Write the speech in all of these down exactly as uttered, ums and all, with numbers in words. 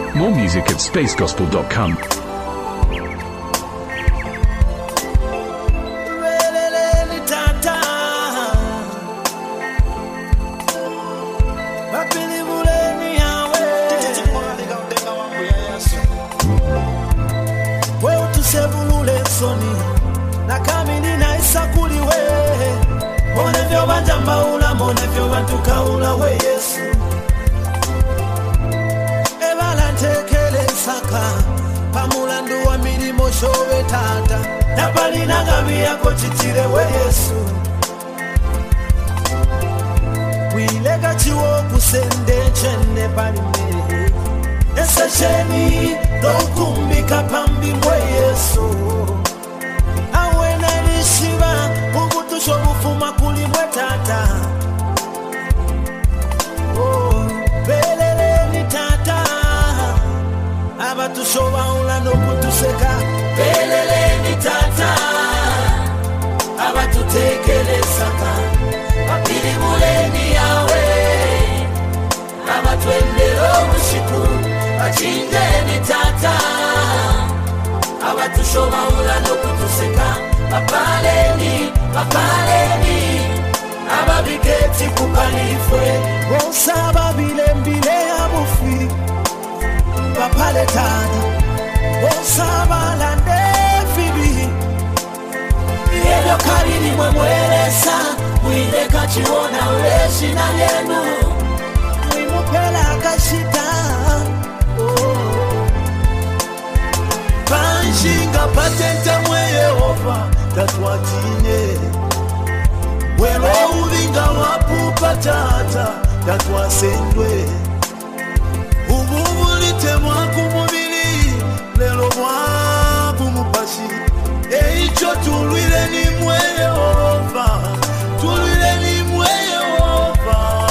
More music at space gospel dot com. Tukaula we Yesu Evala ntekele saka Pamulandu wa milimo showe tata Napali nagami yako chitire we Yesu Wilega chiwo kusende chene palime Ese cheni dokumbika pambi we Yesu Awe nanishiba Mungu tushobu kuli mwe tata Abatushoba ulano kutuseka Belele ni tata Abatutekele saka Wapili muleni yawe Abatuendero mushiku Wachinje ni tata Abatushoba ulano kutuseka Wapaleni, wapaleni Ababiketi kukalifwe Wonsaba bile mbile abufi Papaletana Osama la nefibi Yelo karini mwemwelesa Mwile kachiwona uleshi na yenu Mwimupela kashita Panshinga patenta mwe Yehova Tatwatine Wero uvinga wapu patata Tatwasendwe Umumulite mwaku mubili Lelo mwaku mupashi Eicho tulwile ni mwe Yehova Tulwile ni mwe Yehova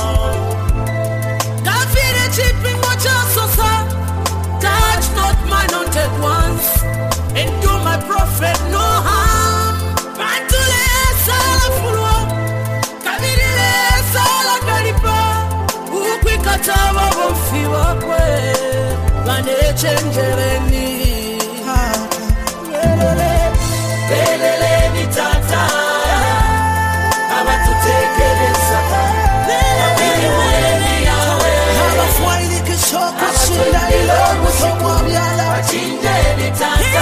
Kafire chipi mocha sosa Touch not my anointed ones And do my prophet no harm Pantule sala fulwa Kavirile sala karipa Ukwika tawa wofiwa kwe Vane chenjereni Belele Belele ni tata Abatutekele sata Abili mweleni yawe Abafwaili kishoko shunda ilo Mutomwa miyala Wachinje ni tata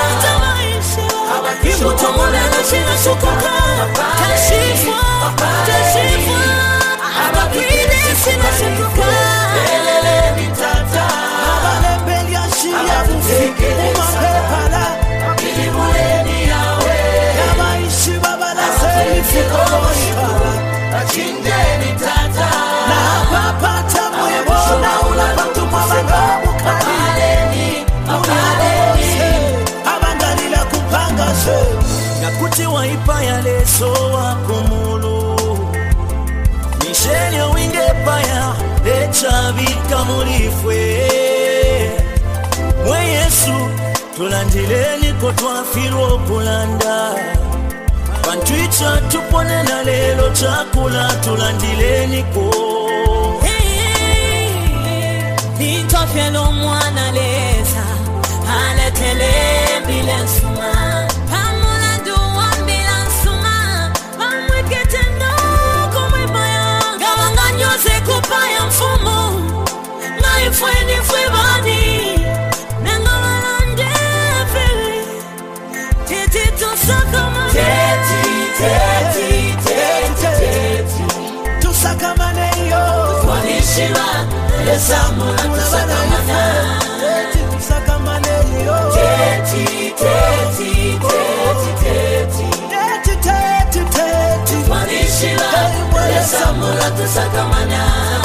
Imuto mweleni shina shukuka Tashifu Tashifu Abapide shina shukuka Belele ni tata Abalembeli ya shia Fufi Umapepala Abili mweleni yawe Yabaishi babala Selifi Komoshibala Wachinje ni tata Na papata mwebona Ulapatu mwabanga Mukali Mukali Abangalila kupanga se Nakuti waipa ya leso wakumulu Misheli ya winge paya Lecha vika mulifwe Mwe Yesu Tulandileni kotwa firo kulanda Bantuicha tupone na lelo chakula Tulandileni ko Nitofelo mwana leza Aletele bilensuma Pamulandu ambilansuma Amwekete no kumwibaya Gawanganyoze kupaya mfumo Naifweni fwibani Nengamalande fili Titi tusakamane Teti, teti, teti, teti Tusakamane yo Twanishiwa Lesamula tusakamane Teti tusakamane yo Teti, teti, teti, teti Teti, teti, teti Twanishiwa Lesamula tusakamane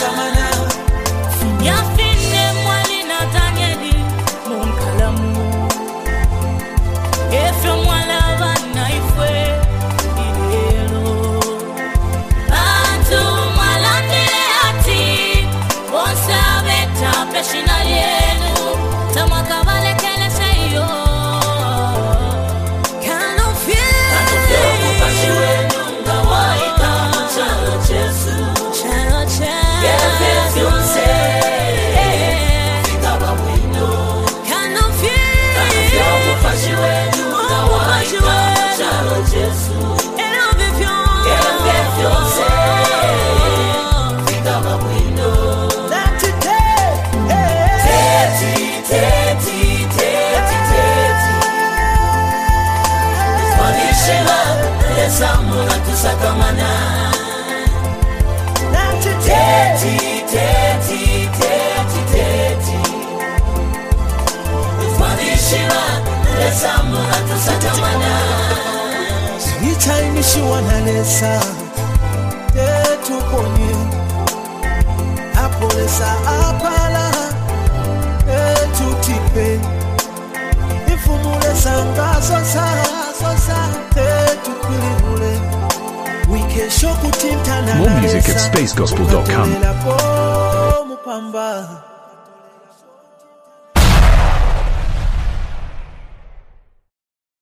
Yafine mwali na Danieli Munkalamu Efyo mwala vana ifwe Ilelo Atu mwala nile ati Wonsa veta peshina yenu Tamaka vale kele seyo Kano fie Kano fie kupashi wenu Nga waika mchalo chesu Chalo chesu Jose Fika mabwino Nati te Teti, teti, teti, teti Twanishila Lesa muna tusakamana Nati Teti, teti, teti, teti Twanishila Lesa muna tusakamana Ichaini shiwana lesa Tetu ponye Apolesa apala Tetu tipe Ifumule sanga sosa sosa Tetu kwilihule Wike shoku tintana More music at space gospel dot com. Mupamba